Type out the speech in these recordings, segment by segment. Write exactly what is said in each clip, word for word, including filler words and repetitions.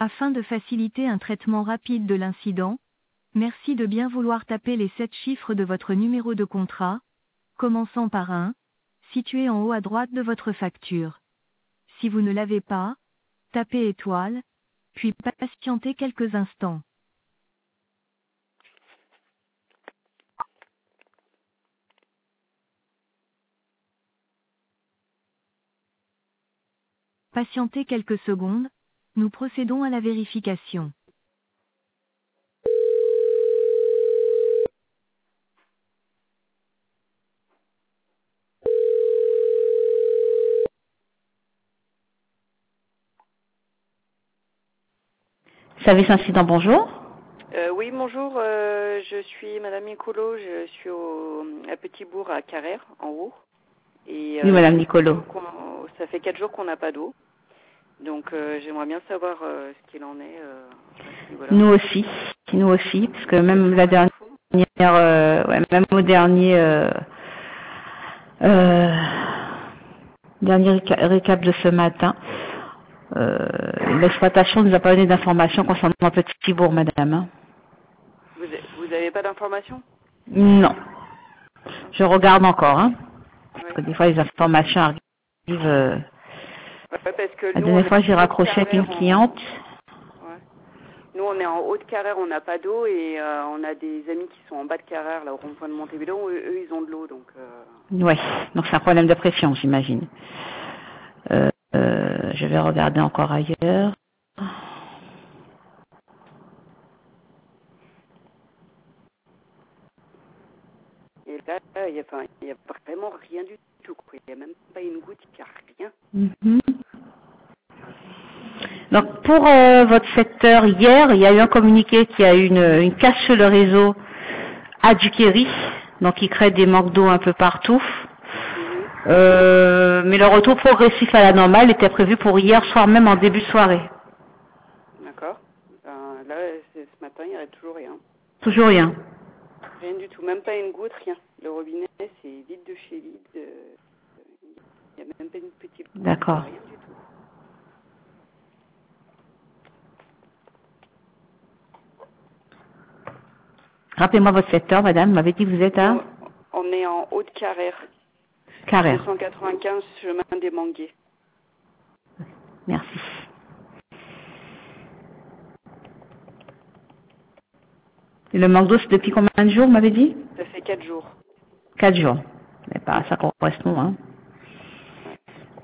Afin de faciliter un traitement rapide de l'incident, merci de bien vouloir taper les sept chiffres de votre numéro de contrat, commençant par un, situé en haut à droite de votre facture. Si vous ne l'avez pas, tapez étoile, puis patientez quelques instants. Patientez quelques secondes, nous procédons à la vérification. Service incident, bonjour. Euh, oui, bonjour, euh, je suis Madame Nicolo, je suis au, à Petit-Bourg à Carrère, en haut. Et Oui, euh, Madame ça, fait quatre Nicolo. jours qu'on- ça fait quatre jours qu'on n'a pas d'eau. Donc euh, j'aimerais bien savoir euh, ce qu'il en est euh, à ce niveau-là. Nous aussi, nous aussi, parce que Vous avez même toujours la pas d'infos? dernière, euh, ouais, même au dernier, euh, euh, dernier réca- récap de ce matin, euh, l'exploitation ne nous a pas donné d'informations concernant Petit-Bourg, madame. hein. Vous a- vous avez pas d'informations? Non. Je regarde encore, hein, parce Oui. que des fois les informations arrivent. euh, Ouais, parce que La nous on dernière est fois, j'ai en haut de raccroché avec une Carrère en... cliente. Ouais. Nous on est en haut de Carrère, on n'a pas d'eau et euh, on a des amis qui sont en bas de Carrère, là au rond-point de Montebello, eux, eux ils ont de l'eau donc... Euh... Ouais, donc c'est un problème de pression, j'imagine. Euh, euh, je vais regarder encore ailleurs. Et là, il n'y a, enfin, il y a vraiment rien du tout. quoi. Il n'y a même pas une goutte, il n'y a rien. Mhm. Donc pour euh, votre secteur, hier, il y a eu un communiqué qui a eu une, une casse sur le réseau à Duquéry, donc il crée des manques d'eau un peu partout. Mhm. Euh, mais le retour progressif à la normale était prévu pour hier soir même en début de soirée. D'accord. Ben, là, c'est- ce matin, il n'y a toujours rien. Toujours rien. Rien du tout. Même pas une goutte, rien. Le robinet, c'est vide de chez vide. euh, Il n'y a même pas une petite goutte, il n'y a D'accord. rien du tout. Rappelez-moi votre secteur, madame. Vous m'avez dit que vous êtes à Nous, on est en haut de Carrère, Carrère. deux cent quatre-vingt-quinze chemin des Manguiers. Merci. Et le manque d'eau, c'est depuis combien de jours, vous m'avez dit? Ça fait quatre jours. Quatre jours. Mais pas, ça correspond, hein. Ouais.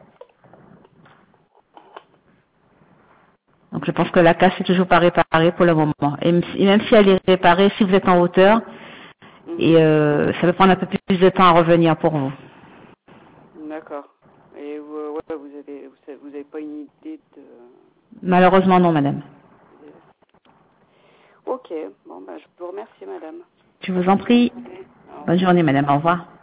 Donc je pense que la casse n'est toujours pas réparée pour le moment. Et m- et même si elle est réparée, si vous êtes en hauteur, Mhm. et euh, ça va prendre un peu plus de temps à revenir pour vous. D'accord. Et vous, ouais, vous avez, vous savez- vous avez pas une idée de... Malheureusement, non, madame. Ok. Bon, ben, je vous remercie, madame. Je vous en Bonne prie. journée. Au Bonne revoir. journée, madame. Au revoir.